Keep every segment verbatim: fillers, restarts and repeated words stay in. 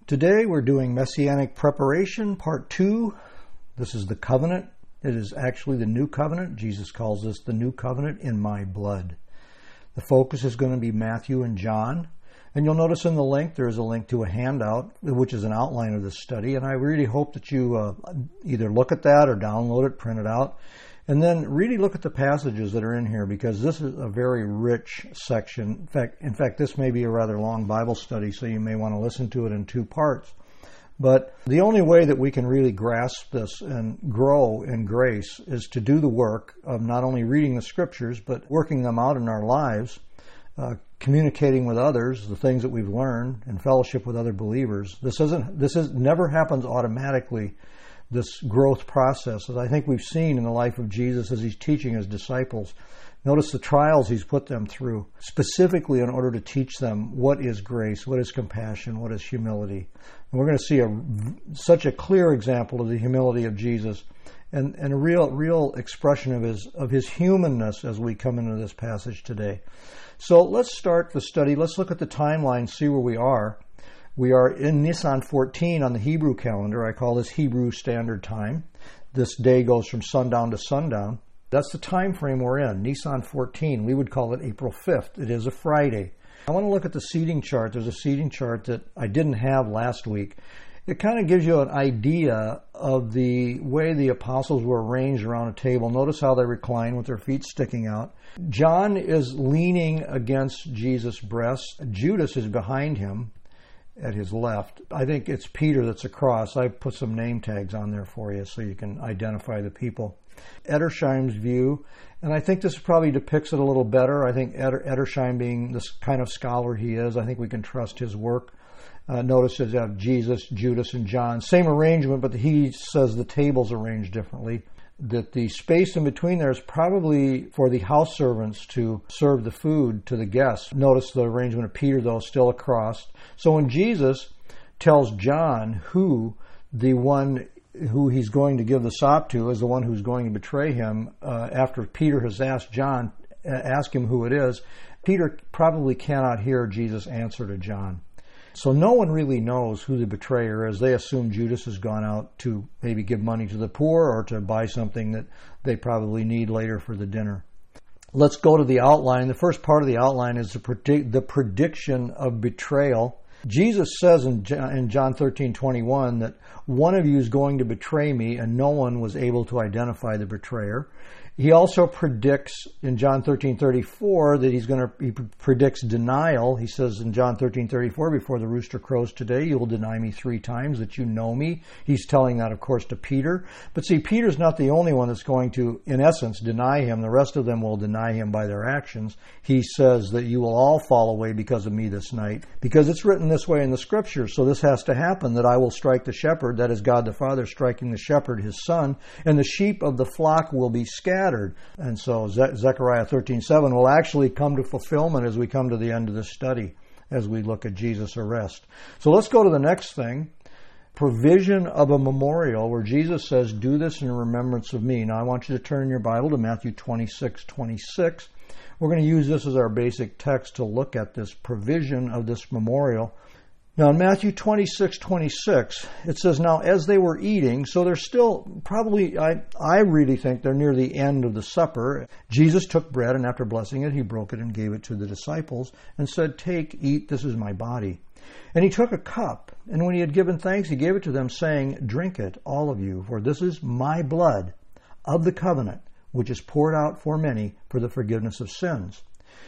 Today we're doing Messianic Preparation, Part two. This is the covenant. It is actually the new covenant. Jesus calls this the new covenant in my blood. The focus is going to be Matthew and John. And you'll notice in the link there is a link to a handout, which is an outline of this study. And I really hope that you uh, either look at that or download it, print it out, and then really look at the passages that are in here, because this is a very rich section. In fact, in fact, this may be a rather long Bible study, so you may want to listen to it in two parts. But the only way that we can really grasp this and grow in grace is to do the work of not only reading the Scriptures, but working them out in our lives, uh, communicating with others the things that we've learned, and fellowship with other believers. This isn't. This is never happens automatically. This growth process, as I think we've seen in the life of Jesus as he's teaching his disciples. Notice the trials he's put them through, specifically in order to teach them what is grace, what is compassion, what is humility. And we're going to see a, such a clear example of the humility of Jesus, and, and a real real expression of his of his humanness as we come into this passage today. So let's start the study. Let's look at the timeline, see where we are. We are in Nisan fourteen on the Hebrew calendar. I call this Hebrew Standard Time. This day goes from sundown to sundown. That's the time frame we're in, Nisan fourteen. We would call it April fifth. It is a Friday. I want to look at the seating chart. There's a seating chart that I didn't have last week. It kind of gives you an idea of the way the apostles were arranged around a table. Notice how they recline with their feet sticking out. John is leaning against Jesus' breast. Judas is behind him at his left. I think it's Peter that's across. I put some name tags on there for you so you can identify the people. Edersheim's view, and I think this probably depicts it a little better. I think Eder, Edersheim, being this kind of scholar he is, I think we can trust his work. Uh, notice that you have Jesus, Judas, and John. Same arrangement, but he says the table's arranged differently. That the space in between there is probably for the house servants to serve the food to the guests. Notice the arrangement of Peter, though, still across. So when Jesus tells John who the one who he's going to give the sop to is the one who's going to betray him, uh, after Peter has asked John, uh, ask him who it is, Peter probably cannot hear Jesus' answer to John. So no one really knows who the betrayer is. They assume Judas has gone out to maybe give money to the poor or to buy something that they probably need later for the dinner. Let's go to the outline. The first part of the outline is the, predict, the prediction of betrayal. Jesus says in John thirteen twenty-one that one of you is going to betray me, and no one was able to identify the betrayer. He also predicts in John thirteen thirty-four that he's going to, he predicts denial. He says in John thirteen thirty-four, before the rooster crows today, you will deny me three times that you know me. He's telling that, of course, to Peter. But see, Peter's not the only one that's going to, in essence, deny him. The rest of them will deny him by their actions. He says that you will all fall away because of me this night, because it's written this way in the Scriptures. So this has to happen, that I will strike the shepherd, that is God the Father striking the shepherd, his son, and the sheep of the flock will be scattered. And so Ze- Zechariah thirteen seven will actually come to fulfillment as we come to the end of this study, as we look at Jesus' arrest. So let's go to the next thing. Provision of a memorial, where Jesus says, do this in remembrance of me. Now I want you to turn your Bible to Matthew twenty-six twenty-six. We're going to use this as our basic text to look at this provision of this memorial. Now, in Matthew twenty-six twenty-six, it says, now as they were eating, so they're still probably, I, I really think they're near the end of the supper. Jesus took bread, and after blessing it, he broke it and gave it to the disciples and said, take, eat, this is my body. And he took a cup, and when he had given thanks, he gave it to them, saying, drink it, all of you, for this is my blood of the covenant, which is poured out for many for the forgiveness of sins.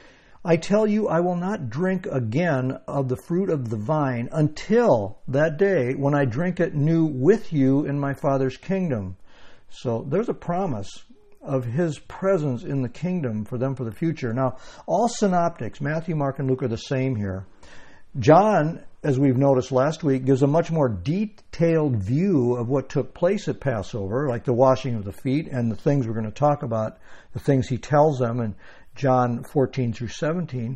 I tell you, I will not drink again of the fruit of the vine until that day when I drink it new with you in my Father's kingdom. So there's a promise of his presence in the kingdom for them for the future. Now, all synoptics, Matthew, Mark, and Luke, are the same here. John, as we've noticed last week, gives a much more detailed view of what took place at Passover, like the washing of the feet and the things we're going to talk about, the things he tells them in John fourteen through seventeen.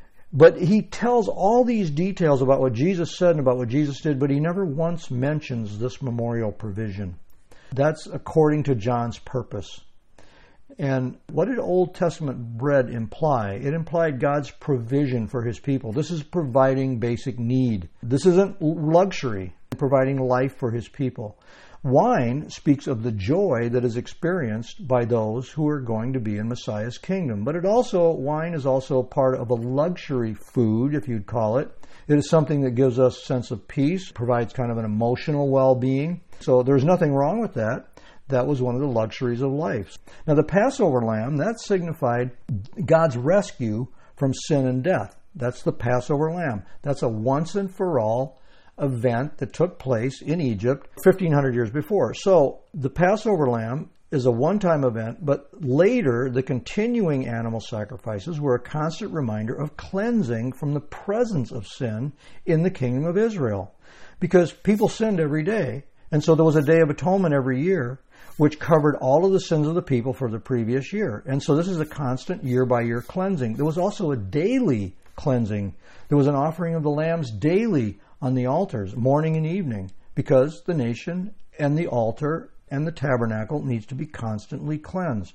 But he tells all these details about what Jesus said and about what Jesus did, but he never once mentions this memorial provision. That's according to John's purpose. And what did Old Testament bread imply? It implied God's provision for his people. This is providing basic need. This isn't luxury, providing life for his people. Wine speaks of the joy that is experienced by those who are going to be in Messiah's kingdom. But it also, wine is also part of a luxury food, if you'd call it. It is something that gives us a sense of peace, provides kind of an emotional well-being. So there's nothing wrong with that. That was one of the luxuries of life. Now the Passover lamb, that signified God's rescue from sin and death. That's the Passover lamb. That's a once and for all event that took place in Egypt fifteen hundred years before. So the Passover lamb is a one-time event, but later the continuing animal sacrifices were a constant reminder of cleansing from the presence of sin in the kingdom of Israel. Because people sinned every day, and so there was a Day of Atonement every year, which covered all of the sins of the people for the previous year. And so this is a constant year-by-year cleansing. There was also a daily cleansing. There was an offering of the lambs daily on the altars, morning and evening, because the nation and the altar and the tabernacle needs to be constantly cleansed.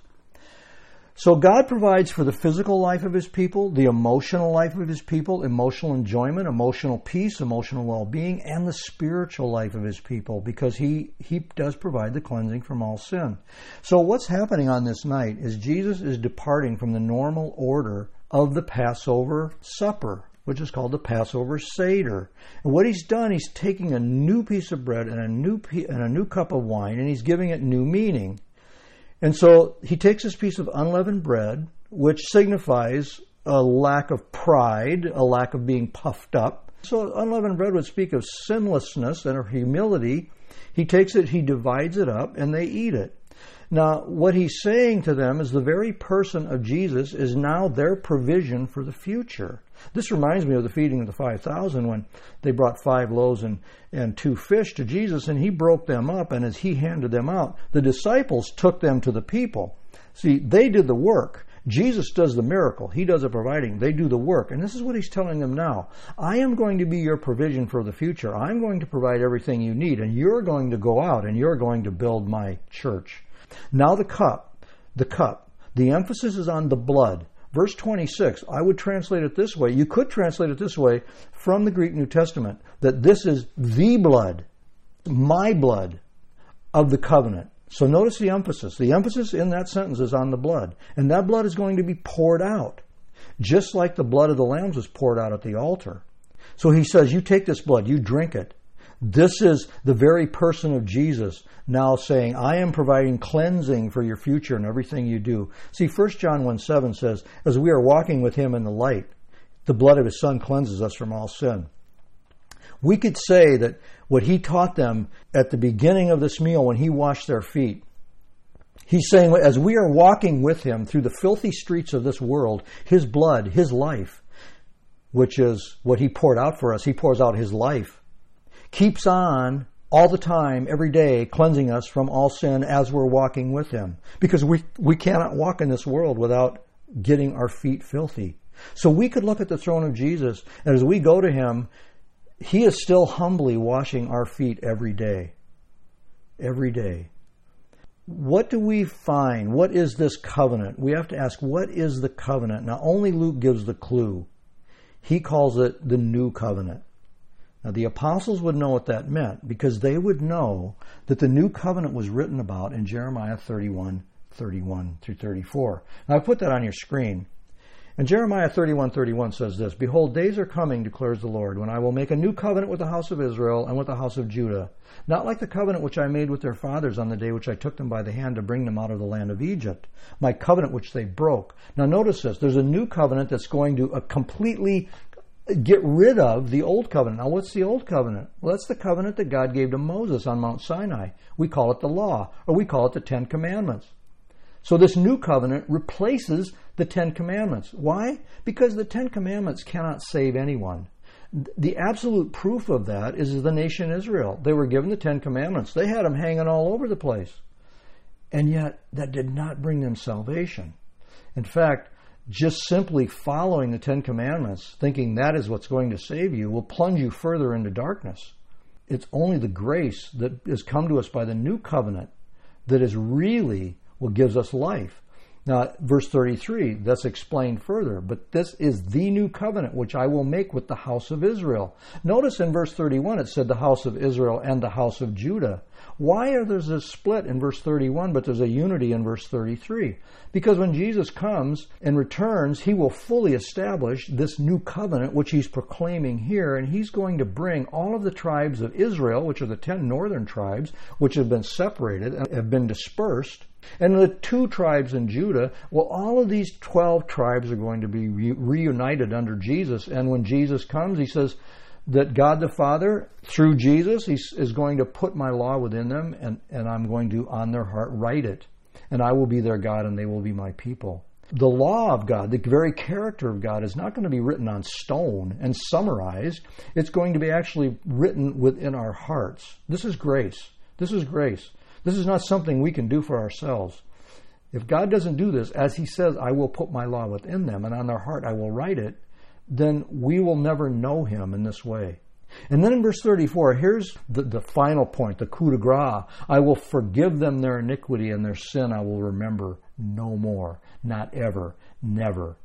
So God provides for the physical life of his people, the emotional life of his people, emotional enjoyment, emotional peace, emotional well-being, and the spiritual life of his people, because he, he does provide the cleansing from all sin. So what's happening on this night is Jesus is departing from the normal order of the Passover supper, which is called the Passover Seder. And what he's done, he's taking a new piece of bread and a new pe- and a new cup of wine, and he's giving it new meaning. And so he takes this piece of unleavened bread, which signifies a lack of pride, a lack of being puffed up. So unleavened bread would speak of sinlessness and of humility. He takes it, he divides it up, and they eat it. Now, what he's saying to them is the very person of Jesus is now their provision for the future. This reminds me of the feeding of the five thousand when they brought five loaves and, and two fish to Jesus, and he broke them up, and as he handed them out, the disciples took them to the people. See, they did the work. Jesus does the miracle. He does the providing. They do the work. And this is what he's telling them now. I am going to be your provision for the future. I'm going to provide everything you need, and you're going to go out, and you're going to build my church. Now the cup, the cup, the emphasis is on the blood. Verse twenty-six, I would translate it this way. You could translate it this way from the Greek New Testament, that this is the blood, my blood of the covenant. So notice the emphasis. The emphasis in that sentence is on the blood. And that blood is going to be poured out, just like the blood of the lambs was poured out at the altar. So he says, you take this blood, you drink it. This is the very person of Jesus now saying, I am providing cleansing for your future and everything you do. See, First John one seven says, as we are walking with him in the light, the blood of his son cleanses us from all sin. We could say that what he taught them at the beginning of this meal when he washed their feet, he's saying, as we are walking with him through the filthy streets of this world, his blood, his life, which is what he poured out for us, he pours out his life, keeps on all the time, every day, cleansing us from all sin as we're walking with him. Because we, we cannot walk in this world without getting our feet filthy. So we could look at the throne of Jesus, and as we go to him, he is still humbly washing our feet every day. Every day. What do we find? What is this covenant? We have to ask, what is the covenant? Now, only Luke gives the clue. He calls it the new covenant. Now, the apostles would know what that meant because they would know that the new covenant was written about in Jeremiah thirty-one, thirty-one through thirty-four. Now, I put that on your screen. And Jeremiah thirty-one, thirty-one says this, Behold, days are coming, declares the Lord, when I will make a new covenant with the house of Israel and with the house of Judah, not like the covenant which I made with their fathers on the day which I took them by the hand to bring them out of the land of Egypt, my covenant which they broke. Now, notice this. There's a new covenant that's going to uh, completely get rid of the old covenant. Now, what's the old covenant? Well, that's the covenant that God gave to Moses on Mount Sinai. We call it the law, or we call it the Ten Commandments. So this new covenant replaces the Ten Commandments. Why? Because the Ten Commandments cannot save anyone. The absolute proof of that is the nation Israel. They were given the Ten Commandments. They had them hanging all over the place. And yet, that did not bring them salvation. In fact, just simply following the Ten Commandments, thinking that is what's going to save you, will plunge you further into darkness. It's only the grace that has come to us by the new covenant that is really what gives us life. Now, verse thirty-three, that's explained further. But this is the new covenant which I will make with the house of Israel. Notice in verse thirty-one it said the house of Israel and the house of Judah. Why are there a split in verse thirty-one, but there's a unity in verse thirty-three? Because when Jesus comes and returns, he will fully establish this new covenant which he's proclaiming here, and he's going to bring all of the tribes of Israel, which are the ten northern tribes, which have been separated and have been dispersed, and the two tribes in Judah. Well, all of these twelve tribes are going to be re- reunited under Jesus, and when Jesus comes, he says that God the Father, through Jesus, he is going to put my law within them, and, and I'm going to, on their heart, write it. And I will be their God, and they will be my people. The law of God, the very character of God, is not going to be written on stone and summarized. It's going to be actually written within our hearts. This is grace. This is grace. This is not something we can do for ourselves. If God doesn't do this, as he says, I will put my law within them, and on their heart I will write it, then we will never know him in this way. And then in verse thirty-four, here's the, the final point, the coup de grace. I will forgive them their iniquity, and their sin I will remember no more. Not ever. Never.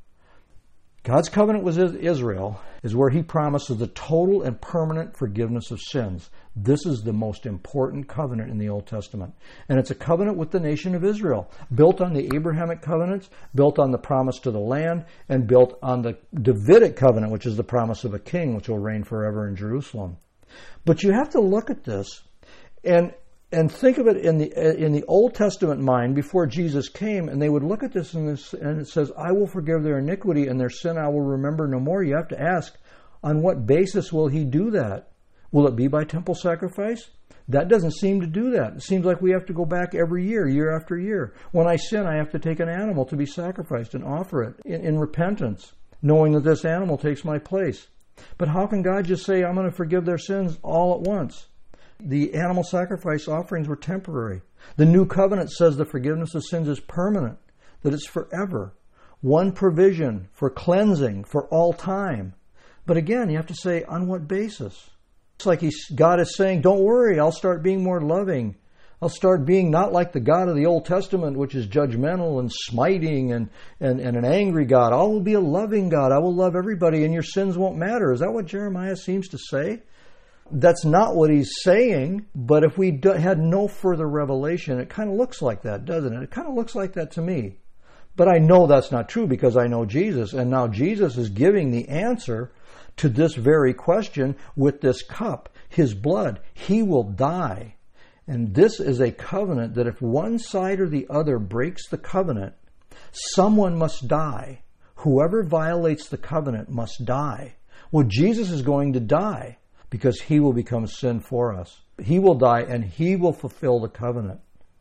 God's covenant with Israel is where he promises the total and permanent forgiveness of sins. This is the most important covenant in the Old Testament. And it's a covenant with the nation of Israel, built on the Abrahamic covenants, built on the promise to the land, and built on the Davidic covenant, which is the promise of a king which will reign forever in Jerusalem. But you have to look at this and And think of it in the in the Old Testament mind before Jesus came, and they would look at this and, this and it says, I will forgive their iniquity and their sin I will remember no more. You have to ask, on what basis will he do that? Will it be by temple sacrifice? That doesn't seem to do that. It seems like we have to go back every year, year after year. When I sin, I have to take an animal to be sacrificed and offer it in, in repentance, knowing that this animal takes my place. But how can God just say, I'm going to forgive their sins all at once? The animal sacrifice offerings were temporary. The new covenant says the forgiveness of sins is permanent, that it's forever. One provision for cleansing for all time. But again, you have to say, on what basis? It's like he's, God is saying, don't worry, I'll start being more loving. I'll start being not like the God of the Old Testament, which is judgmental and smiting and, and, and an angry God. I will be a loving God. I will love everybody, and your sins won't matter. Is that what Jeremiah seems to say? That's not what he's saying, but if we do, had no further revelation, it kind of looks like that, doesn't it? It kind of looks like that to me. But I know that's not true because I know Jesus, and now Jesus is giving the answer to this very question with this cup, his blood. He will die. And this is a covenant that if one side or the other breaks the covenant, someone must die. Whoever violates the covenant must die. Well, Jesus is going to die, because he will become sin for us. He will die and he will fulfill the covenant.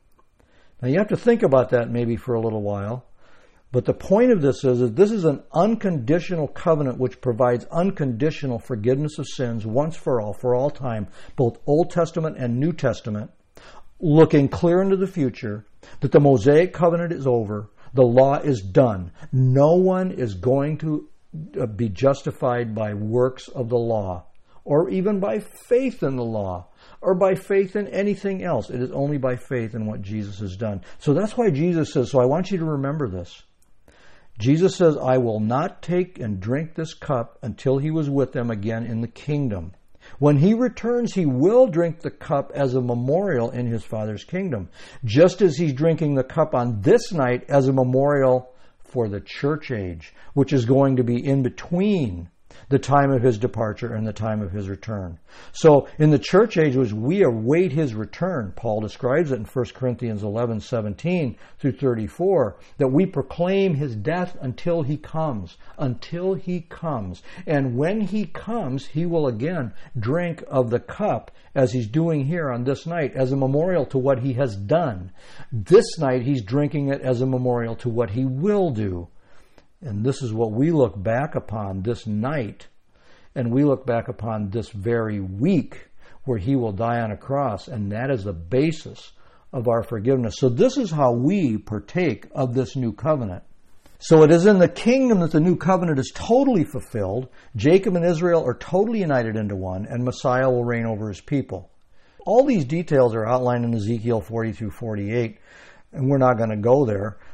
Now you have to think about that maybe for a little while. But the point of this is that this is an unconditional covenant which provides unconditional forgiveness of sins once for all, for all time, both Old Testament and New Testament, looking clear into the future, that the Mosaic covenant is over, the law is done. No one is going to be justified by works of the law, or even by faith in the law, or by faith in anything else. It is only by faith in what Jesus has done. So that's why Jesus says, so I want you to remember this. Jesus says, I will not take and drink this cup until he was with them again in the kingdom. When he returns, he will drink the cup as a memorial in his Father's kingdom, just as he's drinking the cup on this night as a memorial for the church age, which is going to be in between the time of his departure and the time of his return. So in the church age, was we await his return. Paul describes it in First Corinthians eleven, seventeen through thirty-four, that we proclaim his death until he comes, until he comes. And when he comes, he will again drink of the cup as he's doing here on this night as a memorial to what he has done. This night, he's drinking it as a memorial to what he will do. And this is what we look back upon this night, and we look back upon this very week where he will die on a cross, and that is the basis of our forgiveness. So this is how we partake of this new covenant. So it is in the kingdom that the new covenant is totally fulfilled. Jacob and Israel are totally united into one, and Messiah will reign over his people. All these details are outlined in Ezekiel forty through forty-eight, and we're not going to go there.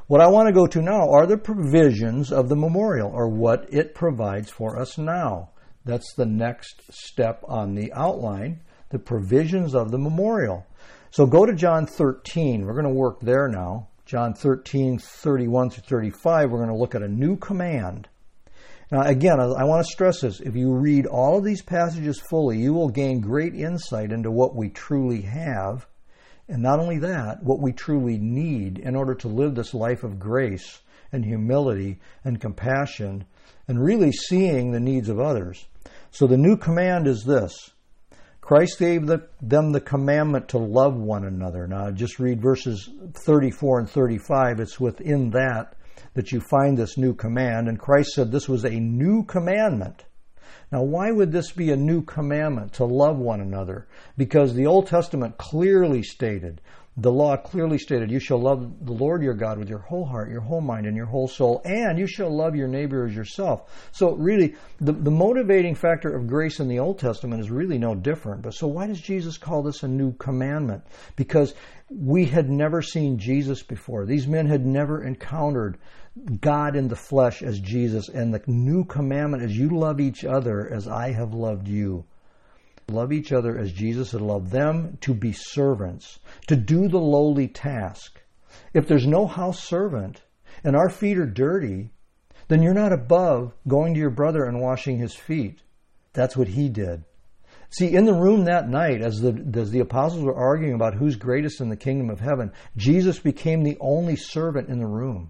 What I want to go to now are the provisions of the memorial, or what it provides for us now. That's the next step on the outline, the provisions of the memorial. So go to John thirteen. We're going to work there now. John thirteen, thirty-one through thirty-five, we're going to look at a new command. Now, again, I want to stress this. If you read all of these passages fully, you will gain great insight into what we truly have. And not only that, what we truly need in order to live this life of grace and humility and compassion and really seeing the needs of others. So the new command is this. Christ gave the, them the commandment to love one another. Now, just read verses thirty-four and thirty-five. It's within that that you find this new command. And Christ said this was a new commandment. Now, why would this be a new commandment, to love one another? Because the Old Testament clearly stated, the law clearly stated, you shall love the Lord your God with your whole heart, your whole mind, and your whole soul, and you shall love your neighbor as yourself. So really, the, the motivating factor of grace in the Old Testament is really no different. But so why does Jesus call this a new commandment? Because we had never seen Jesus before. These men had never encountered God in the flesh as Jesus. And the new commandment is you love each other as I have loved you. Love each other as Jesus had loved them, to be servants, to do the lowly task. If there's no house servant and our feet are dirty, then you're not above going to your brother and washing his feet. That's what he did. See, in the room that night, as the, as the apostles were arguing about who's greatest in the kingdom of heaven, Jesus became the only servant in the room.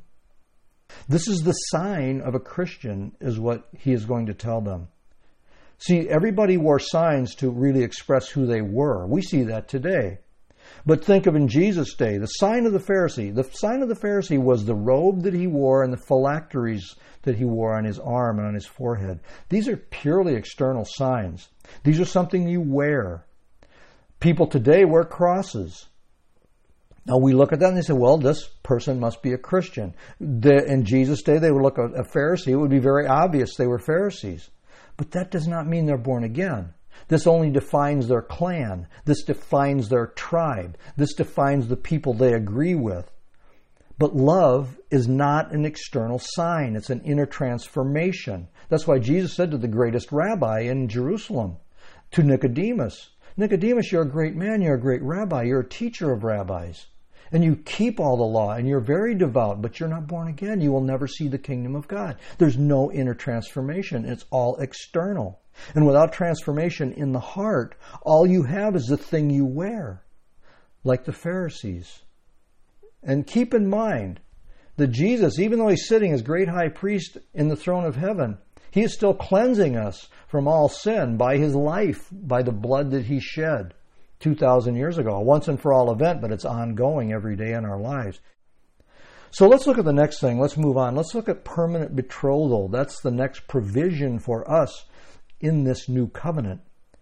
This is the sign of a Christian, is what he is going to tell them. See, everybody wore signs to really express who they were. We see that today. But think of in Jesus' day, the sign of the Pharisee. The sign of the Pharisee was the robe that he wore and the phylacteries that he wore on his arm and on his forehead. These are purely external signs. These are something you wear. People today wear crosses. Now we look at that and they say, well, this person must be a Christian. The, in Jesus' day, they would look at a Pharisee. It would be very obvious they were Pharisees. But that does not mean they're born again. This only defines their clan. This defines their tribe. This defines the people they agree with. But love is not an external sign. It's an inner transformation. That's why Jesus said to the greatest rabbi in Jerusalem, to Nicodemus, Nicodemus, you're a great man, you're a great rabbi, you're a teacher of rabbis. And you keep all the law, and you're very devout, but you're not born again. You will never see the kingdom of God. There's no inner transformation. It's all external. And without transformation in the heart, all you have is the thing you wear, like the Pharisees. And keep in mind that Jesus, even though he's sitting as great high priest in the throne of heaven, he is still cleansing us from all sin by his life, by the blood that he shed two thousand years ago, a once and for all event, but it's ongoing every day in our lives. So let's look at the next thing. Let's move on. Let's look at permanent betrothal. That's the next provision for us in this new covenant.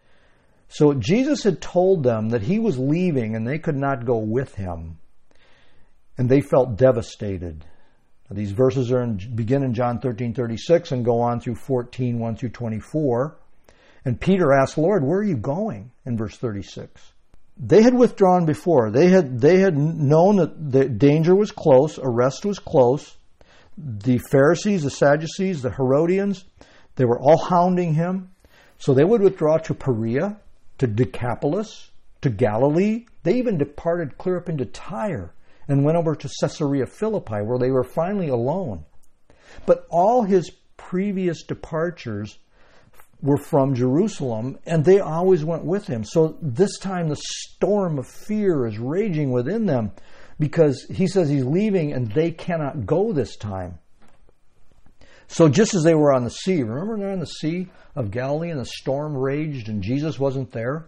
So Jesus had told them that he was leaving and they could not go with him. And they felt devastated. Now, these verses are in, begin in John thirteen thirty-six and go on through fourteen, one through twenty-four. And Peter asked, Lord, where are you going? In verse thirty-six. They had withdrawn before. They had, they had known that the danger was close, arrest was close. The Pharisees, the Sadducees, the Herodians, they were all hounding him. So they would withdraw to Perea, to Decapolis, to Galilee. They even departed clear up into Tyre and went over to Caesarea Philippi, where they were finally alone. But all his previous departures were from Jerusalem, and they always went with him. So this time the storm of fear is raging within them because he says he's leaving and they cannot go this time. So just as they were on the sea, remember they're on the Sea of Galilee and the storm raged and Jesus wasn't there?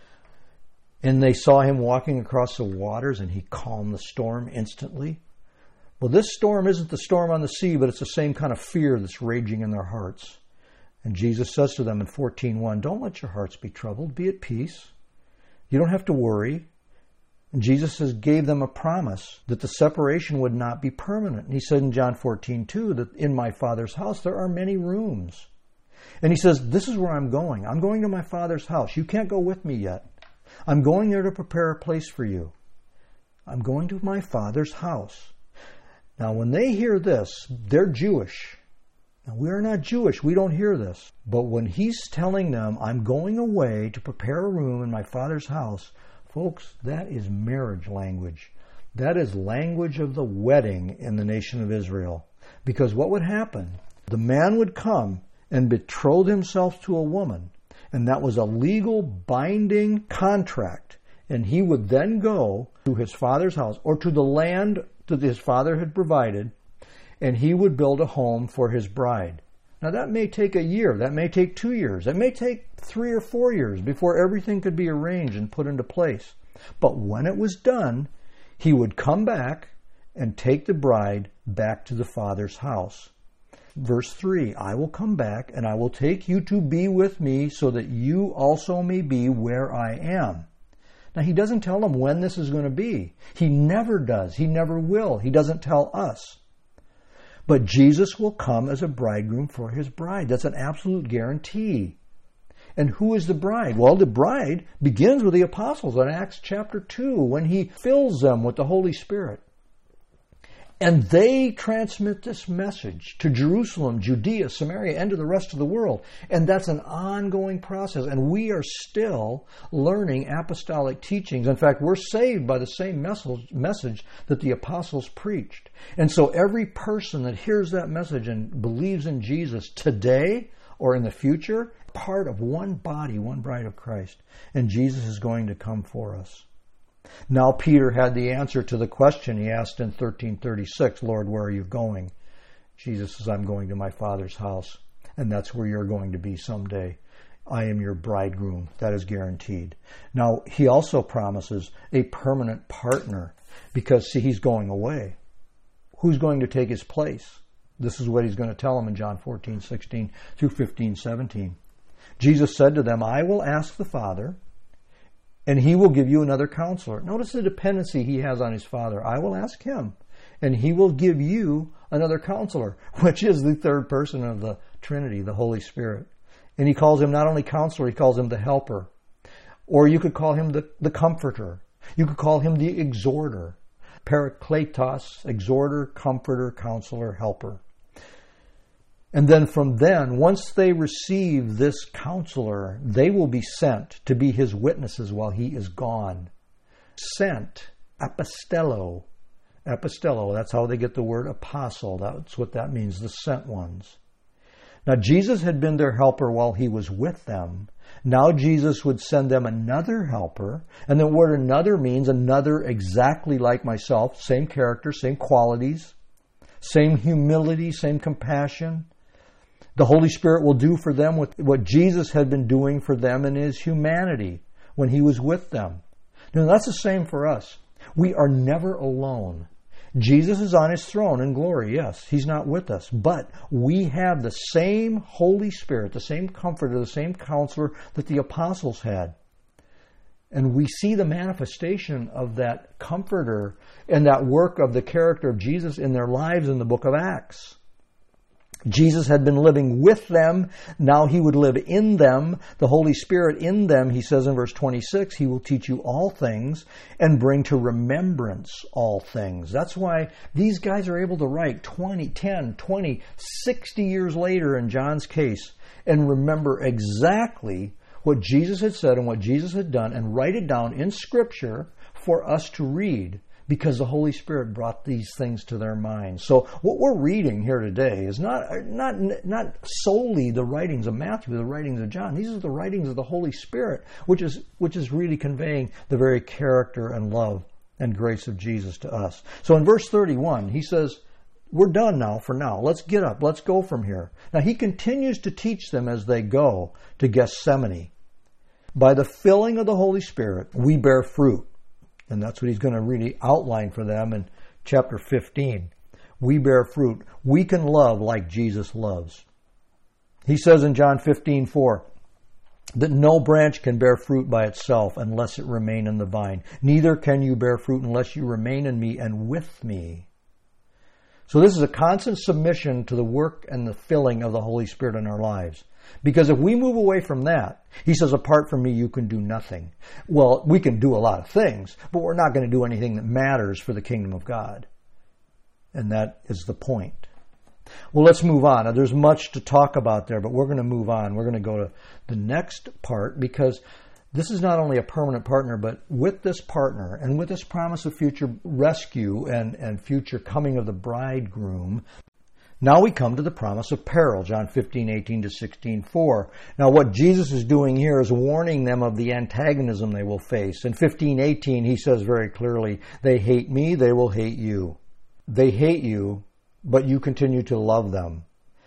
And they saw him walking across the waters and he calmed the storm instantly. Well, this storm isn't the storm on the sea, but it's the same kind of fear that's raging in their hearts. And Jesus says to them in fourteen one, don't let your hearts be troubled. Be at peace. You don't have to worry. And Jesus has gave them a promise that the separation would not be permanent. And he said in John fourteen two that in my Father's house there are many rooms. And he says, this is where I'm going. I'm going to my Father's house. You can't go with me yet. I'm going there to prepare a place for you. I'm going to my Father's house. Now, when they hear this, they're Jewish. Now, we are not Jewish. We don't hear this. But when he's telling them, I'm going away to prepare a room in my Father's house, folks, that is marriage language. That is language of the wedding in the nation of Israel. Because what would happen? The man would come and betroth himself to a woman, and that was a legal binding contract. And he would then go to his father's house or to the land that his father had provided, and he would build a home for his bride. Now that may take a year, that may take two years, that may take three or four years before everything could be arranged and put into place. But when it was done, he would come back and take the bride back to the father's house. Verse three, I will come back and I will take you to be with me so that you also may be where I am. Now, he doesn't tell them when this is going to be. He never does. He never will. He doesn't tell us. But Jesus will come as a bridegroom for his bride. That's an absolute guarantee. And who is the bride? Well, the bride begins with the apostles in Acts chapter two when he fills them with the Holy Spirit. And they transmit this message to Jerusalem, Judea, Samaria, and to the rest of the world. And that's an ongoing process. And we are still learning apostolic teachings. In fact, we're saved by the same message, message that the apostles preached. And so every person that hears that message and believes in Jesus today or in the future, part of one body, one bride of Christ. And Jesus is going to come for us. Now Peter had the answer to the question he asked in thirteen thirty-six, Lord, where are you going? Jesus says, I'm going to my Father's house, and that's where you're going to be someday. I am your bridegroom. That is guaranteed. Now, he also promises a permanent partner because, see, he's going away. Who's going to take his place? This is what he's going to tell them in John fourteen sixteen through fifteen seventeen. Jesus said to them, I will ask the Father, and he will give you another counselor. Notice the dependency he has on his Father. I will ask him, and he will give you another counselor, which is the third person of the Trinity, the Holy Spirit. And he calls him not only counselor, he calls him the helper. Or you could call him the, the comforter. You could call him the exhorter. Parakletos, exhorter, comforter, counselor, helper. And then from then, once they receive this counselor, they will be sent to be his witnesses while he is gone. Sent, apostello. Apostello, that's how they get the word apostle. That's what that means, the sent ones. Now, Jesus had been their helper while he was with them. Now Jesus would send them another helper. And the word another means another exactly like myself. Same character, same qualities, same humility, same compassion. The Holy Spirit will do for them what Jesus had been doing for them in his humanity when he was with them. Now, that's the same for us. We are never alone. Jesus is on his throne in glory, yes. He's not with us. But we have the same Holy Spirit, the same comforter, the same counselor that the apostles had. And we see the manifestation of that comforter and that work of the character of Jesus in their lives in the book of Acts. Jesus had been living with them. Now he would live in them. The Holy Spirit in them, he says in verse twenty-six, he will teach you all things and bring to remembrance all things. That's why these guys are able to write twenty, ten, twenty, sixty years later in John's case and remember exactly what Jesus had said and what Jesus had done and write it down in Scripture for us to read. Because the Holy Spirit brought these things to their minds. So what we're reading here today is not, not, not solely the writings of Matthew, the writings of John. These are the writings of the Holy Spirit, which is, which is really conveying the very character and love and grace of Jesus to us. So in verse thirty-one, he says, we're done now for now. Let's get up. Let's go from here. Now he continues to teach them as they go to Gethsemane. By the filling of the Holy Spirit, we bear fruit. And that's what he's going to really outline for them in chapter fifteen. We bear fruit. We can love like Jesus loves. He says in John fifteen four that no branch can bear fruit by itself unless it remain in the vine. Neither can you bear fruit unless you remain in me and with me. So this is a constant submission to the work and the filling of the Holy Spirit in our lives. Because if we move away from that, he says, apart from me, you can do nothing. Well, we can do a lot of things, but we're not going to do anything that matters for the kingdom of God. And that is the point. Well, let's move on. Now, there's much to talk about there, but we're going to move on. We're going to go to the next part, because this is not only a permanent partner, but with this partner and with this promise of future rescue and, and future coming of the bridegroom, now we come to the promise of peril, John fifteen, eighteen to sixteen, four. Now what Jesus is doing here is warning them of the antagonism they will face. In fifteen, eighteen, he says very clearly, they hate me, they will hate you. They hate you, but you continue to love them.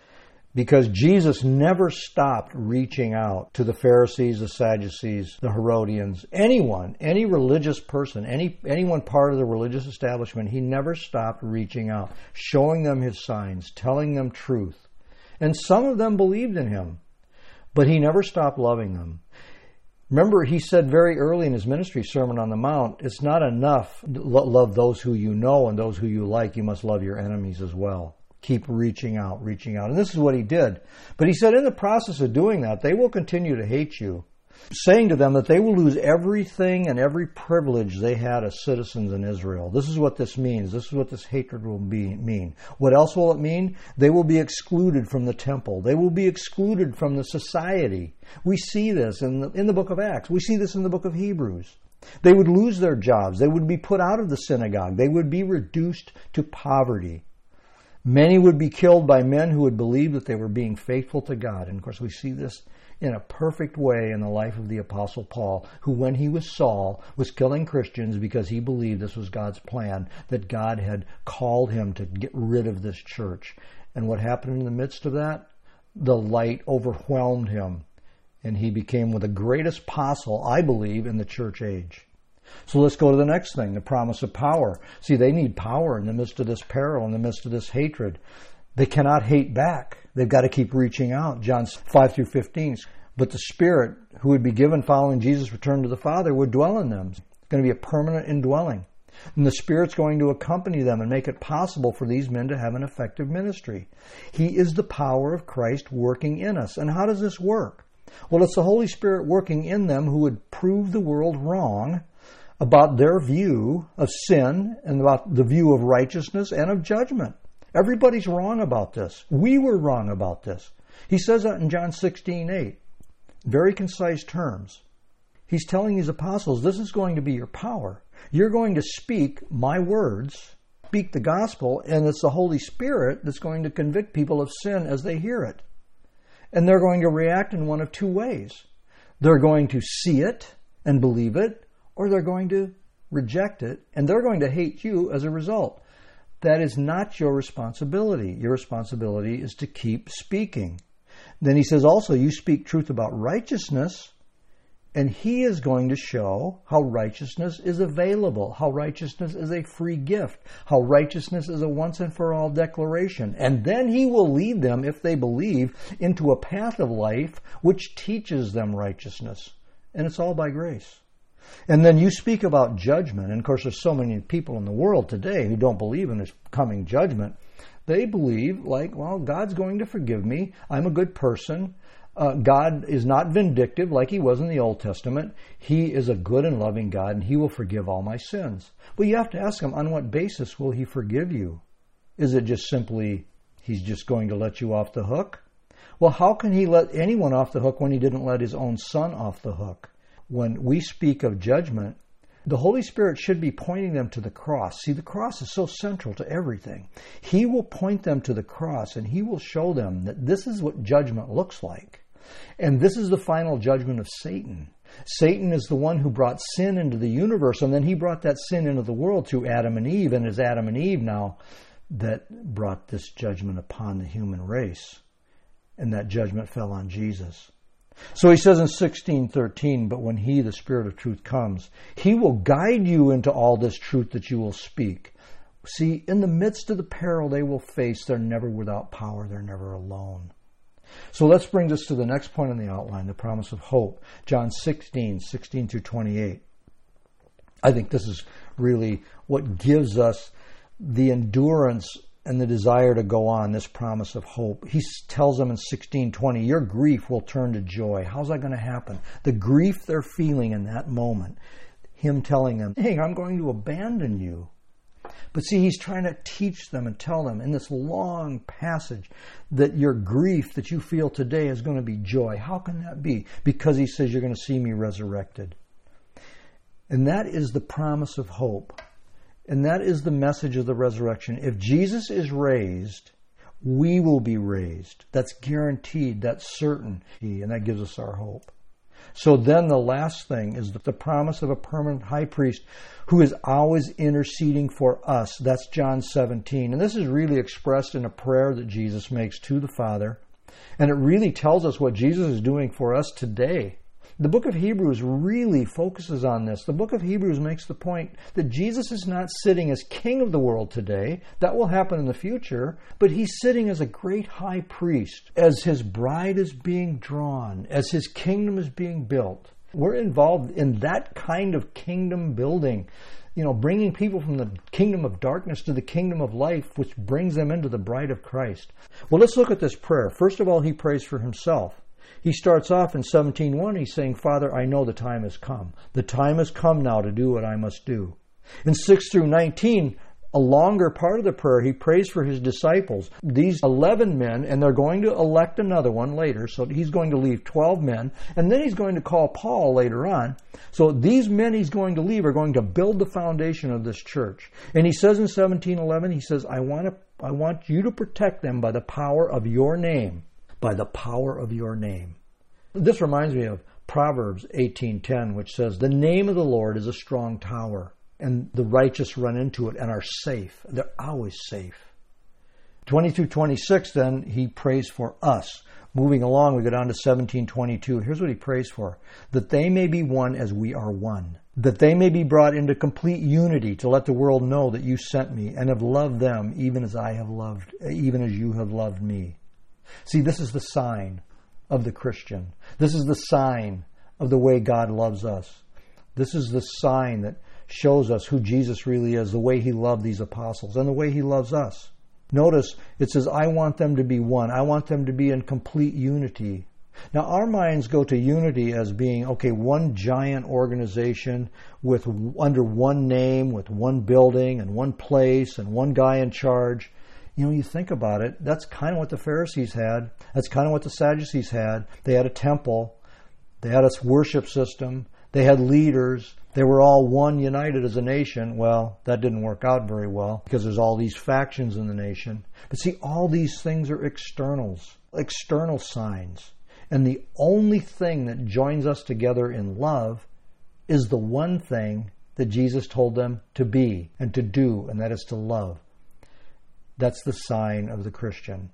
Because Jesus never stopped reaching out to the Pharisees, the Sadducees, the Herodians, anyone, any religious person, any anyone part of the religious establishment, he never stopped reaching out, showing them his signs, telling them truth. And some of them believed in him, but he never stopped loving them. Remember, he said very early in his ministry, Sermon on the Mount, it's not enough to love those who you know and those who you like, you must love your enemies as well. Keep reaching out, reaching out. And this is what he did. But he said in the process of doing that, they will continue to hate you, saying to them that they will lose everything and every privilege they had as citizens in Israel. This is what this means. This is what this hatred will be, mean. What else will it mean? They will be excluded from the temple. They will be excluded from the society. We see this in the, in the book of Acts. We see this in the book of Hebrews. They would lose their jobs. They would be put out of the synagogue. They would be reduced to poverty. Many would be killed by men who would believe that they were being faithful to God. And of course, we see this in a perfect way in the life of the Apostle Paul, who when he was Saul was killing Christians because he believed this was God's plan, that God had called him to get rid of this church. And what happened in the midst of that? The light overwhelmed him, and he became one of the greatest apostle, I believe, in the church age. So let's go to the next thing, the promise of power. See, they need power in the midst of this peril, in the midst of this hatred. They cannot hate back. They've got to keep reaching out. John five through fifteen. But the Spirit who would be given following Jesus' return to the Father would dwell in them. It's going to be a permanent indwelling. And the Spirit's going to accompany them and make it possible for these men to have an effective ministry. He is the power of Christ working in us. And how does this work? Well, it's the Holy Spirit working in them who would prove the world wrong about their view of sin and about the view of righteousness and of judgment. Everybody's wrong about this. We were wrong about this. He says that in John sixteen, eight. Very concise terms. He's telling his apostles, this is going to be your power. You're going to speak my words, speak the gospel, and it's the Holy Spirit that's going to convict people of sin as they hear it. And they're going to react in one of two ways. They're going to see it and believe it, or they're going to reject it, and they're going to hate you as a result. That is not your responsibility. Your responsibility is to keep speaking. Then he says also, you speak truth about righteousness, and he is going to show how righteousness is available, how righteousness is a free gift, how righteousness is a once and for all declaration. And then he will lead them, if they believe, into a path of life which teaches them righteousness. And it's all by grace. And then you speak about judgment. And of course, there's so many people in the world today who don't believe in this coming judgment. They believe, like, well, God's going to forgive me. I'm a good person. Uh, God is not vindictive like he was in the Old Testament. He is a good and loving God, and he will forgive all my sins. But you have to ask him, on what basis will he forgive you? Is it just simply he's just going to let you off the hook? Well, how can he let anyone off the hook when he didn't let his own son off the hook? When we speak of judgment, the Holy Spirit should be pointing them to the cross. See, the cross is so central to everything. He will point them to the cross, and he will show them that this is what judgment looks like. And this is the final judgment of Satan. Satan is the one who brought sin into the universe, and then he brought that sin into the world through Adam and Eve, and it's Adam and Eve now that brought this judgment upon the human race. And that judgment fell on Jesus. So he says in sixteen thirteen, but when he, the Spirit of truth, comes, he will guide you into all this truth that you will speak. See, in the midst of the peril they will face, they're never without power. They're never alone. So let's bring us to the next point in the outline, the promise of hope. John sixteen, sixteen through twenty-eight. I think this is really what gives us the endurance and the desire to go on, this promise of hope. He tells them in sixteen twenty, your grief will turn to joy. How's that going to happen? The grief they're feeling in that moment, him telling them, hey, I'm going to abandon you. But see, he's trying to teach them and tell them in this long passage that your grief that you feel today is going to be joy. How can that be? Because he says you're going to see me resurrected. And that is the promise of hope. And that is the message of the resurrection. If Jesus is raised, we will be raised. That's guaranteed. That's certain. And that gives us our hope. So then the last thing is the promise of a permanent high priest who is always interceding for us. That's John seventeen. And this is really expressed in a prayer that Jesus makes to the Father. And it really tells us what Jesus is doing for us today. The book of Hebrews really focuses on this. The book of Hebrews makes the point that Jesus is not sitting as king of the world today. That will happen in the future. But he's sitting as a great high priest, as his bride is being drawn, as his kingdom is being built. We're involved in that kind of kingdom building, you know, bringing people from the kingdom of darkness to the kingdom of life, which brings them into the bride of Christ. Well, let's look at this prayer. First of all, he prays for himself. He starts off in seventeen one, he's saying, Father, I know the time has come. The time has come now to do what I must do. In six through nineteen, a longer part of the prayer, he prays for his disciples. These eleven men, and they're going to elect another one later, so he's going to leave twelve men, and then he's going to call Paul later on. So these men he's going to leave are going to build the foundation of this church. And he says in seventeen eleven, he says, I want to, I want you to protect them by the power of your name. By the power of your name. This reminds me of Proverbs eighteen ten, which says, the name of the Lord is a strong tower, and the righteous run into it and are safe. They're always safe. twenty through twenty-six, then, he prays for us. Moving along, we go down to seventeen twenty-two. Here's what he prays for. That they may be one as we are one. That they may be brought into complete unity to let the world know that you sent me and have loved them even as I have loved, even as you have loved me. See, this is the sign of the Christian. This is the sign of the way God loves us. This is the sign that shows us who Jesus really is, the way he loved these apostles and the way he loves us. Notice it says, I want them to be one. I want them to be in complete unity. Now, our minds go to unity as being, okay, one giant organization with under one name, with one building and one place and one guy in charge. You know, you think about it, that's kind of what the Pharisees had. That's kind of what the Sadducees had. They had a temple. They had a worship system. They had leaders. They were all one, united as a nation. Well, that didn't work out very well because there's all these factions in the nation. But see, all these things are externals, external signs. And the only thing that joins us together in love is the one thing that Jesus told them to be and to do, and that is to love. That's the sign of the Christian.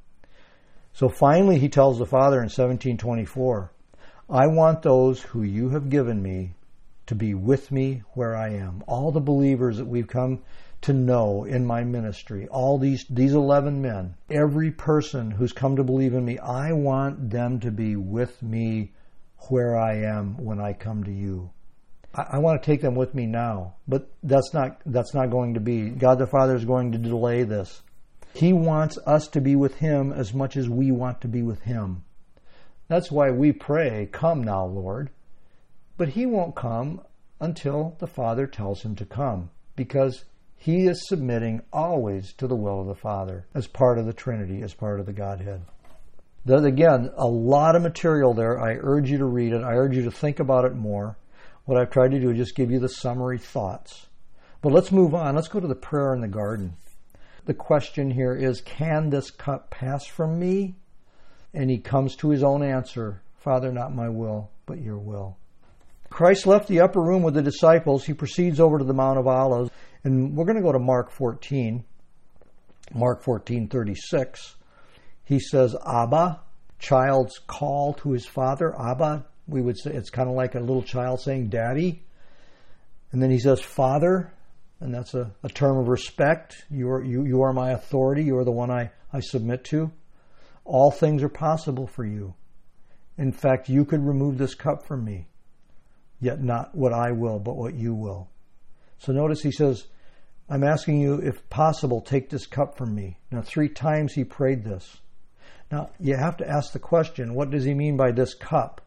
So finally, he tells the Father in seventeen twenty-four, I want those who you have given me to be with me where I am. All the believers that we've come to know in my ministry, all these, these eleven men, every person who's come to believe in me, I want them to be with me where I am when I come to you. I want to take them with me now, but that's not that's not going to be. God the Father is going to delay this. He wants us to be with him as much as we want to be with him. That's why we pray, come now, Lord. But he won't come until the Father tells him to come, because he is submitting always to the will of the Father as part of the Trinity, as part of the Godhead. Then again, a lot of material there. I urge you to read it. I urge you to think about it more. What I've tried to do is just give you the summary thoughts. But let's move on. Let's go to the prayer in the garden. The question here is, can this cup pass from me? And he comes to his own answer, Father, not my will, but your will. Christ left the upper room with the disciples. He proceeds over to the Mount of Olives. And we're going to go to Mark fourteen. Mark fourteen thirty-six. He says, Abba, child's call to his father. Abba, we would say it's kind of like a little child saying daddy. And then he says Father, and that's a, a term of respect. You are, you, you are my authority. You are the one I, I submit to. All things are possible for you. In fact, you could remove this cup from me, yet not what I will, but what you will. So notice he says, I'm asking you, if possible, take this cup from me. Now, three times he prayed this. Now, you have to ask the question, what does he mean by this cup?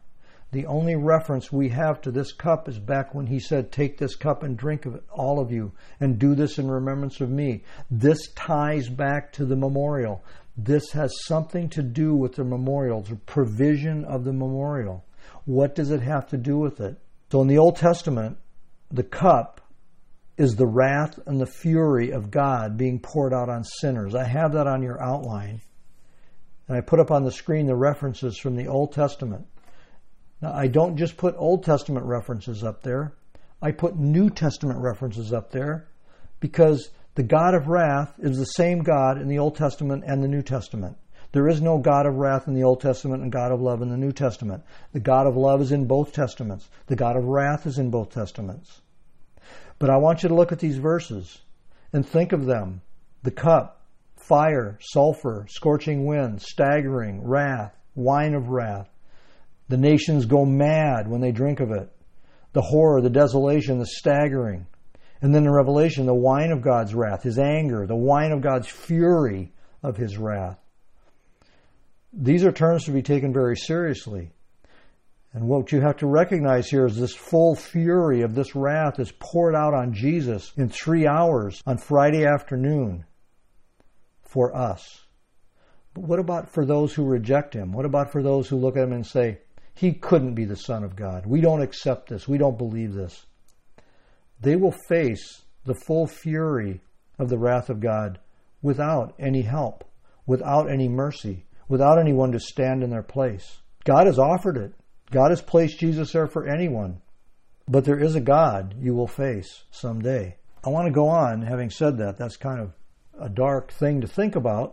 The only reference we have to this cup is back when he said, take this cup and drink of it, all of you, and do this in remembrance of me. This ties back to the memorial. This has something to do with the memorial, the provision of the memorial. What does it have to do with it? So in the Old Testament, the cup is the wrath and the fury of God being poured out on sinners. I have that on your outline. And I put up on the screen the references from the Old Testament. Now, I don't just put Old Testament references up there. I put New Testament references up there because the God of wrath is the same God in the Old Testament and the New Testament. There is no God of wrath in the Old Testament and God of love in the New Testament. The God of love is in both Testaments. The God of wrath is in both Testaments. But I want you to look at these verses and think of them. The cup, fire, sulfur, scorching wind, staggering, wrath, wine of wrath. The nations go mad when they drink of it. The horror, the desolation, the staggering. And then in Revelation, the wine of God's wrath, His anger, the wine of God's fury of His wrath. These are terms to be taken very seriously. And what you have to recognize here is this full fury of this wrath is poured out on Jesus in three hours on Friday afternoon for us. But what about for those who reject Him? What about for those who look at Him and say, He couldn't be the Son of God. We don't accept this. We don't believe this. They will face the full fury of the wrath of God without any help, without any mercy, without anyone to stand in their place. God has offered it. God has placed Jesus there for anyone. But there is a God you will face someday. I want to go on, having said that. That's kind of a dark thing to think about.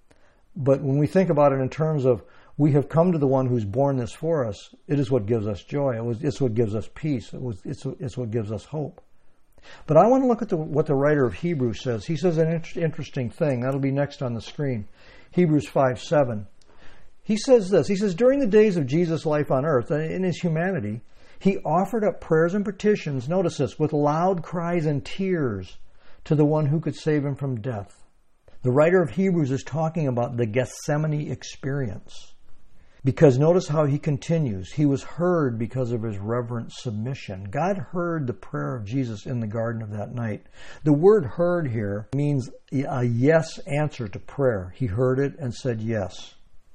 But when we think about it in terms of we have come to the one who's borne this for us, it is what gives us joy. It was, it's what gives us peace. It was, it's, it's what gives us hope. But I want to look at the, what the writer of Hebrews says. He says an inter- interesting thing. That'll be next on the screen. Hebrews five seven. He says this. He says, during the days of Jesus' life on earth, in His humanity, He offered up prayers and petitions, notice this, with loud cries and tears to the one who could save Him from death. The writer of Hebrews is talking about the Gethsemane experience. Because notice how he continues. He was heard because of His reverent submission. God heard the prayer of Jesus in the garden of that night. The word heard here means a yes answer to prayer. He heard it and said yes.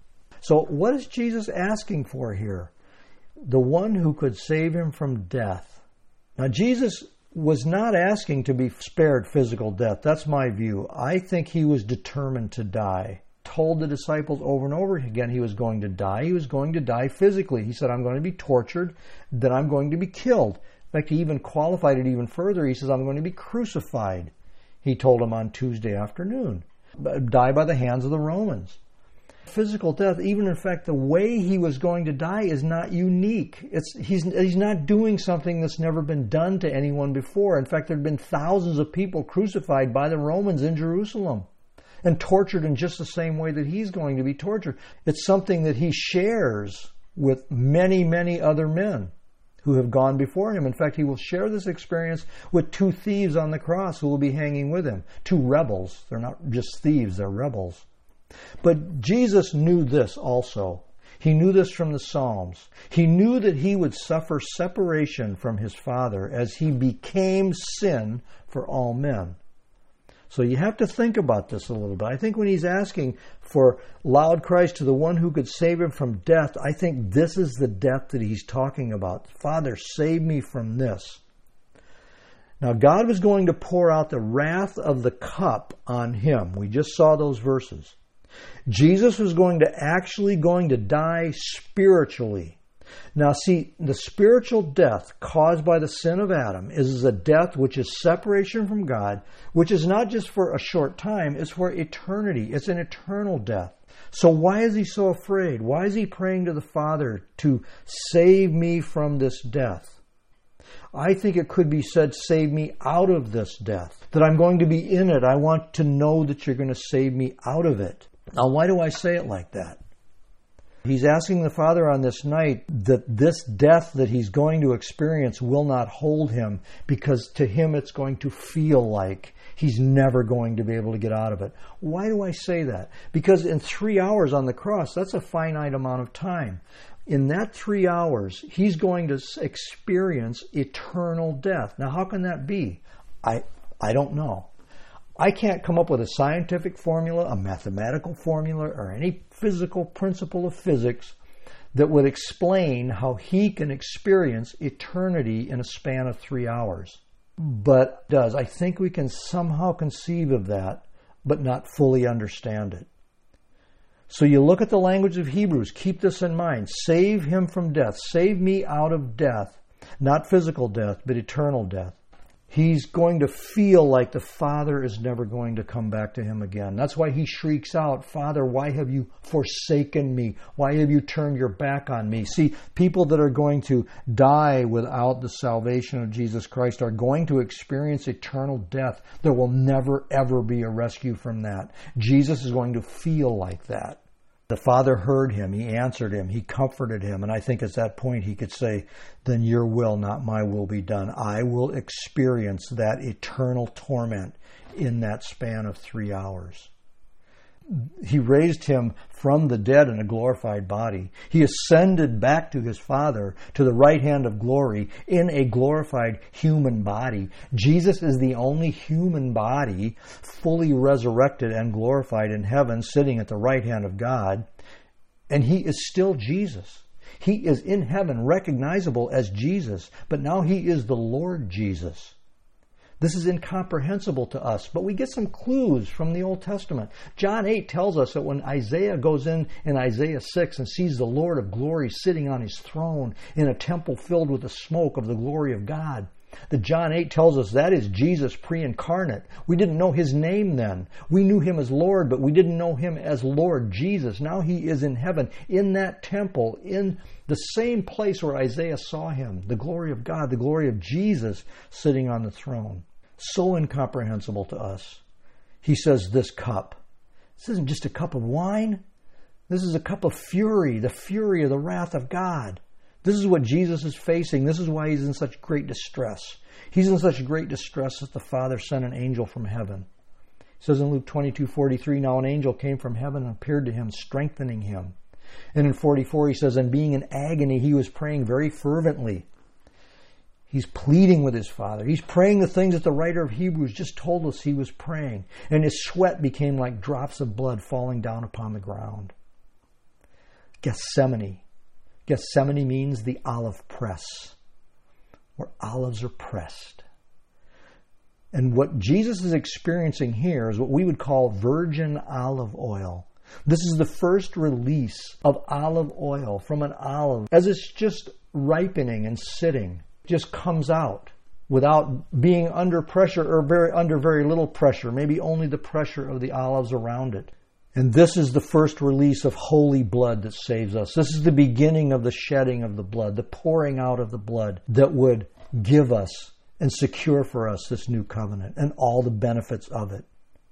So what is Jesus asking for here? The one who could save Him from death. Now Jesus was not asking to be spared physical death. That's my view. I think He was determined to die. Told the disciples over and over again He was going to die. He was going to die physically. He said, I'm going to be tortured, then I'm going to be killed. In fact, He even qualified it even further. He says, I'm going to be crucified. He told them on Tuesday afternoon. Die by the hands of the Romans. Physical death, even in fact, the way He was going to die is not unique. It's, he's, he's not doing something that's never been done to anyone before. In fact, there have been thousands of people crucified by the Romans in Jerusalem and tortured in just the same way that He's going to be tortured. It's something that He shares with many, many other men who have gone before Him. In fact, He will share this experience with two thieves on the cross who will be hanging with Him. Two rebels. They're not just thieves, they're rebels. But Jesus knew this also. He knew this from the Psalms. He knew that He would suffer separation from His Father as He became sin for all men. So you have to think about this a little bit. I think when He's asking for loud cries to the one who could save Him from death, I think this is the death that He's talking about. Father, save me from this. Now, God was going to pour out the wrath of the cup on Him. We just saw those verses. Jesus was going to actually going to die spiritually. Now, see, the spiritual death caused by the sin of Adam is a death which is separation from God, which is not just for a short time, it's for eternity. It's an eternal death. So why is He so afraid? Why is He praying to the Father to save me from this death? I think it could be said, save me out of this death. That I'm going to be in it. I want to know that you're going to save me out of it. Now, why do I say it like that? He's asking the Father on this night that this death that He's going to experience will not hold Him, because to Him it's going to feel like He's never going to be able to get out of it. Why do I say that? Because in three hours on the cross, that's a finite amount of time. In that three hours, he's going to experience eternal death. Now, how can that be? I, I don't know. I can't come up with a scientific formula, a mathematical formula, or any physical principle of physics that would explain how he can experience eternity in a span of three hours. But it does. I think we can somehow conceive of that, but not fully understand it. So you look at the language of Hebrews, keep this in mind. Save him from death. Save me out of death. Not physical death, but eternal death. He's going to feel like the Father is never going to come back to him again. That's why he shrieks out, Father, why have you forsaken me? Why have you turned your back on me? See, people that are going to die without the salvation of Jesus Christ are going to experience eternal death. There will never, ever be a rescue from that. Jesus is going to feel like that. The Father heard him, he answered him, he comforted him, and I think at that point he could say, then your will, not my will, be done. I will experience that eternal torment in that span of three hours. He raised him from the dead in a glorified body. He ascended back to his Father, to the right hand of glory, in a glorified human body. Jesus is the only human body fully resurrected and glorified in heaven, sitting at the right hand of God. And he is still Jesus. He is in heaven, recognizable as Jesus, but now he is the Lord Jesus. This is incomprehensible to us, but we get some clues from the Old Testament. John eight tells us that when Isaiah goes in in Isaiah six and sees the Lord of glory sitting on his throne in a temple filled with the smoke of the glory of God, that John eight tells us that is Jesus pre-incarnate. We didn't know his name then. We knew him as Lord, but we didn't know him as Lord Jesus. Now he is in heaven, in that temple, in the same place where Isaiah saw him, the glory of God, the glory of Jesus sitting on the throne. So incomprehensible to us. He says, this cup. This isn't just a cup of wine. This is a cup of fury, the fury of the wrath of God. This is what Jesus is facing. This is why he's in such great distress. He's in such great distress that the Father sent an angel from heaven. It says in Luke twenty-two forty-three, now an angel came from heaven and appeared to him, strengthening him. And in forty-four he says, and being in agony, he was praying very fervently. He's pleading with his Father. He's praying the things that the writer of Hebrews just told us he was praying. And his sweat became like drops of blood falling down upon the ground. Gethsemane. Gethsemane means the olive press, where olives are pressed. And what Jesus is experiencing here is what we would call virgin olive oil. This is the first release of olive oil from an olive as it's just ripening and sitting. Just comes out without being under pressure or very under very little pressure, maybe only the pressure of the olives around it. And this is the first release of holy blood that saves us. This is the beginning of the shedding of the blood, the pouring out of the blood that would give us and secure for us this new covenant and all the benefits of it.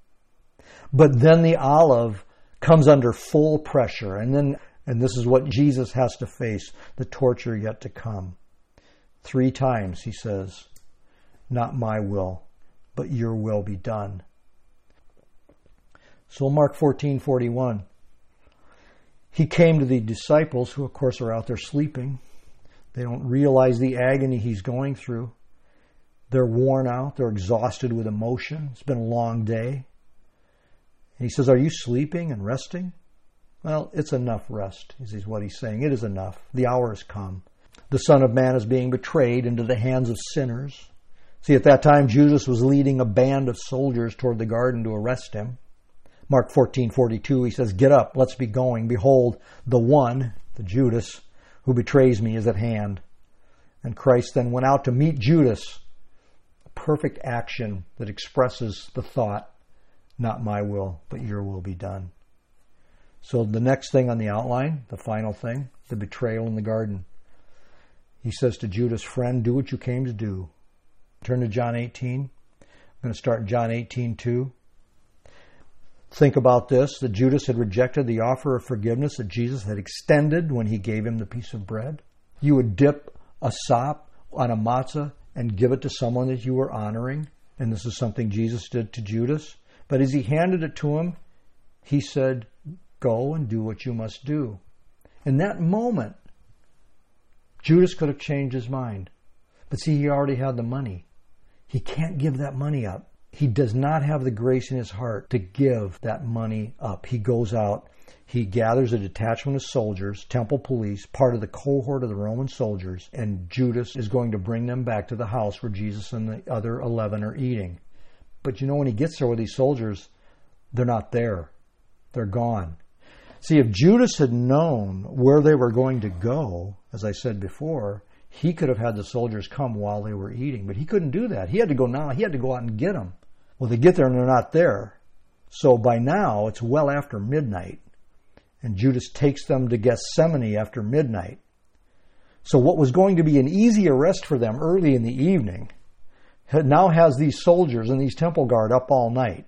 But then the olive comes under full pressure, and then and this is what Jesus has to face, the torture yet to come. Three times he says, not my will, but your will be done. So Mark fourteen forty-one, he came to the disciples, who of course are out there sleeping. They don't realize the agony he's going through. They're worn out. They're exhausted with emotion. It's been a long day. And he says, are you sleeping and resting? Well, it's enough rest, is what he's saying. It is enough. The hour has come. The Son of Man is being betrayed into the hands of sinners. See, at that time, Judas was leading a band of soldiers toward the garden to arrest him. Mark fourteen forty-two, he says, get up, let's be going. Behold, the one, the Judas, who betrays me is at hand. And Christ then went out to meet Judas. A perfect action that expresses the thought, not my will, but your will be done. So the next thing on the outline, the final thing, the betrayal in the garden. He says to Judas, friend, do what you came to do. Turn to John eighteen. I'm going to start in John eighteen two. Think about this, that Judas had rejected the offer of forgiveness that Jesus had extended when he gave him the piece of bread. You would dip a sop on a matzah and give it to someone that you were honoring. And this is something Jesus did to Judas. But as he handed it to him, he said, go and do what you must do. In that moment, Judas could have changed his mind. But see, he already had the money. He can't give that money up. He does not have the grace in his heart to give that money up. He goes out, he gathers a detachment of soldiers, temple police, part of the cohort of the Roman soldiers, and Judas is going to bring them back to the house where Jesus and the other eleven are eating. But you know, when he gets there with these soldiers, they're not there. They're gone. See, if Judas had known where they were going to go, as I said before, he could have had the soldiers come while they were eating. But he couldn't do that. He had to go now. He had to go out and get them. Well, they get there and they're not there. So by now, it's well after midnight. And Judas takes them to Gethsemane after midnight. So what was going to be an easy arrest for them early in the evening now has these soldiers and these temple guard up all night.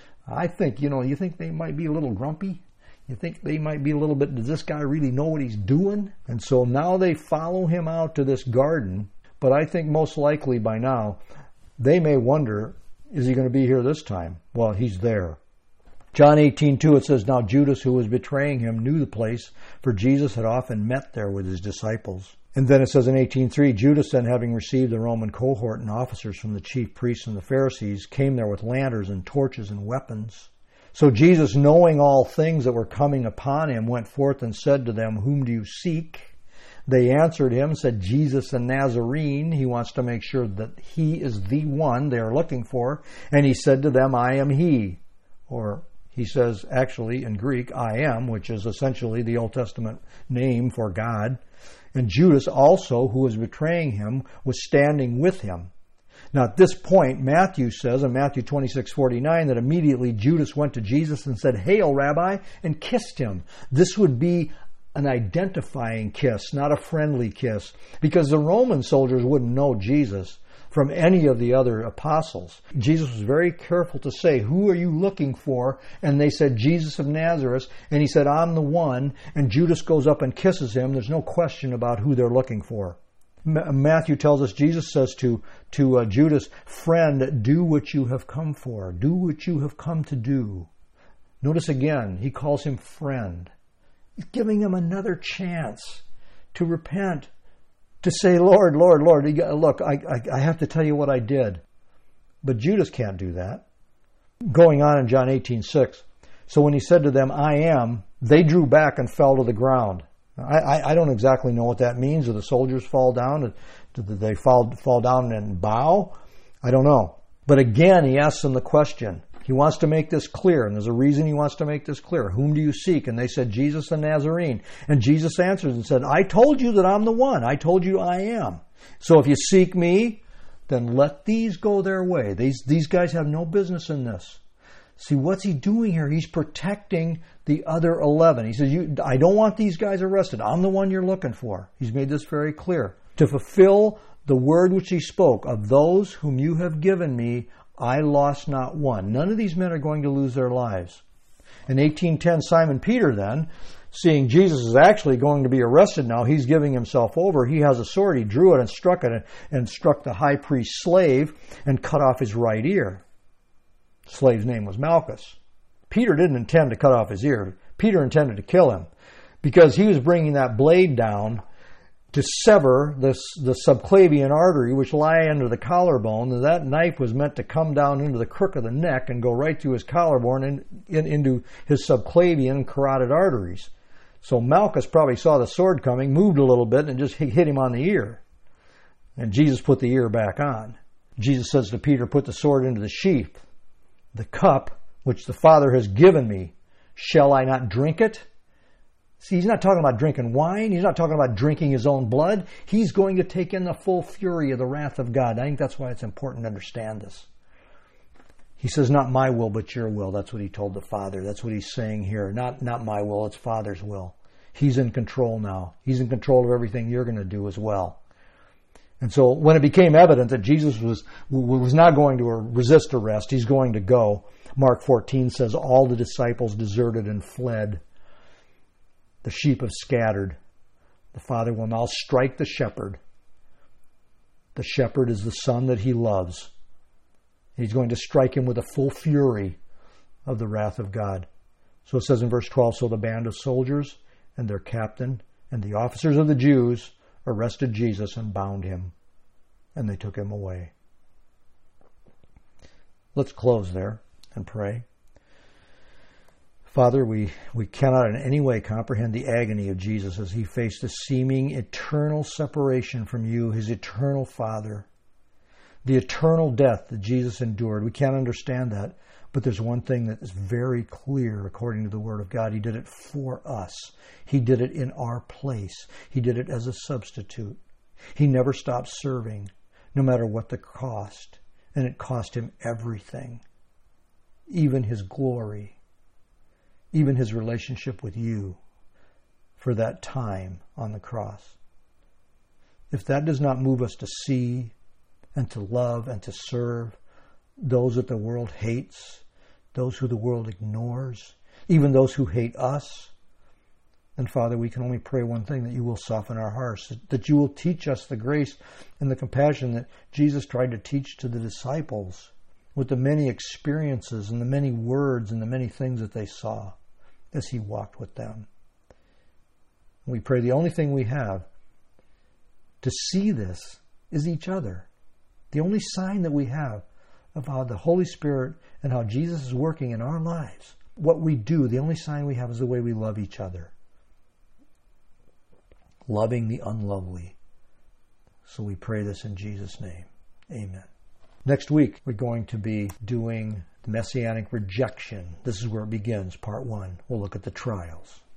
I think, you know, you think they might be a little grumpy? You think they might be a little bit, does this guy really know what he's doing? And so now they follow him out to this garden. But I think most likely by now, they may wonder, is he going to be here this time? Well, he's there. John eighteen two, it says, now Judas, who was betraying him, knew the place, for Jesus had often met there with his disciples. And then it says in eighteen three, Judas then, having received the Roman cohort and officers from the chief priests and the Pharisees, came there with lanterns and torches and weapons. So Jesus, knowing all things that were coming upon him, went forth and said to them, whom do you seek? They answered him, said, Jesus the Nazarene. He wants to make sure that he is the one they are looking for. And he said to them, I am he. Or he says, actually, in Greek, I am, which is essentially the Old Testament name for God. And Judas also, who was betraying him, was standing with him. Now at this point, Matthew says in Matthew twenty-six forty-nine that immediately Judas went to Jesus and said, Hail, Rabbi, and kissed him. This would be an identifying kiss, not a friendly kiss, because the Roman soldiers wouldn't know Jesus from any of the other apostles. Jesus was very careful to say, who are you looking for? And they said, Jesus of Nazareth. And he said, I'm the one. And Judas goes up and kisses him. There's no question about who they're looking for. Matthew tells us, Jesus says to, to uh, Judas, friend, do what you have come for. Do what you have come to do. Notice again, he calls him friend. He's giving him another chance to repent, to say, Lord, Lord, Lord, look, I, I, I have to tell you what I did. But Judas can't do that. Going on in John eighteen six, so when he said to them, I am, they drew back and fell to the ground. I, I, I don't exactly know what that means. Do the soldiers fall down? Do they fall, fall down and bow? I don't know. But again, he asks them the question. He wants to make this clear, and there's a reason he wants to make this clear. Whom do you seek? And they said, Jesus the Nazarene. And Jesus answers and said, I told you that I'm the one. I told you I am. So if you seek me, then let these go their way. These, these guys have no business in this. See, what's he doing here? He's protecting the other eleven. He says, you, I don't want these guys arrested. I'm the one you're looking for. He's made this very clear. To fulfill the word which he spoke, of those whom you have given me, I lost not one. None of these men are going to lose their lives. In eighteen ten, Simon Peter then, seeing Jesus is actually going to be arrested now, he's giving himself over. He has a sword. He drew it and struck it and struck the high priest's slave and cut off his right ear. The slave's name was Malchus. Peter didn't intend to cut off his ear. Peter intended to kill him because he was bringing that blade down to sever this, the subclavian artery which lie under the collarbone. And that knife was meant to come down into the crook of the neck and go right through his collarbone and in, into his subclavian and carotid arteries. So Malchus probably saw the sword coming, moved a little bit, and just hit him on the ear. And Jesus put the ear back on. Jesus says to Peter, put the sword into the sheath. The cup which the Father has given me, shall I not drink it? See, he's not talking about drinking wine. He's not talking about drinking his own blood. He's going to take in the full fury of the wrath of God. I think that's why it's important to understand this. He says, not my will, but your will. That's what he told the Father. That's what he's saying here. Not, not my will, it's Father's will. He's in control now. He's in control of everything you're going to do as well. And so when it became evident that Jesus was, was not going to resist arrest, he's going to go, Mark fourteen says, all the disciples deserted and fled. The sheep have scattered. The Father will now strike the shepherd. The shepherd is the son that he loves. He's going to strike him with the full fury of the wrath of God. So it says in verse twelve, so the band of soldiers and their captain and the officers of the Jews arrested Jesus and bound him, and they took him away. Let's close there and pray. Father, we, we cannot in any way comprehend the agony of Jesus as he faced a seeming eternal separation from you, his eternal Father. The eternal death that Jesus endured. We can't understand that, but there's one thing that is very clear according to the Word of God. He did it for us. He did it in our place. He did it as a substitute. He never stopped serving, no matter what the cost. And it cost him everything, even his glory, even his relationship with you for that time on the cross. If that does not move us to see and to love and to serve those that the world hates, those who the world ignores, even those who hate us, then Father, we can only pray one thing, that you will soften our hearts, that you will teach us the grace and the compassion that Jesus tried to teach to the disciples with the many experiences and the many words and the many things that they saw as he walked with them. We pray the only thing we have to see this is each other. The only sign that we have of how the Holy Spirit and how Jesus is working in our lives, what we do, the only sign we have is the way we love each other. Loving the unlovely. So we pray this in Jesus' name. Amen. Next week, we're going to be doing the Messianic rejection. This is where it begins, part one. We'll look at the trials.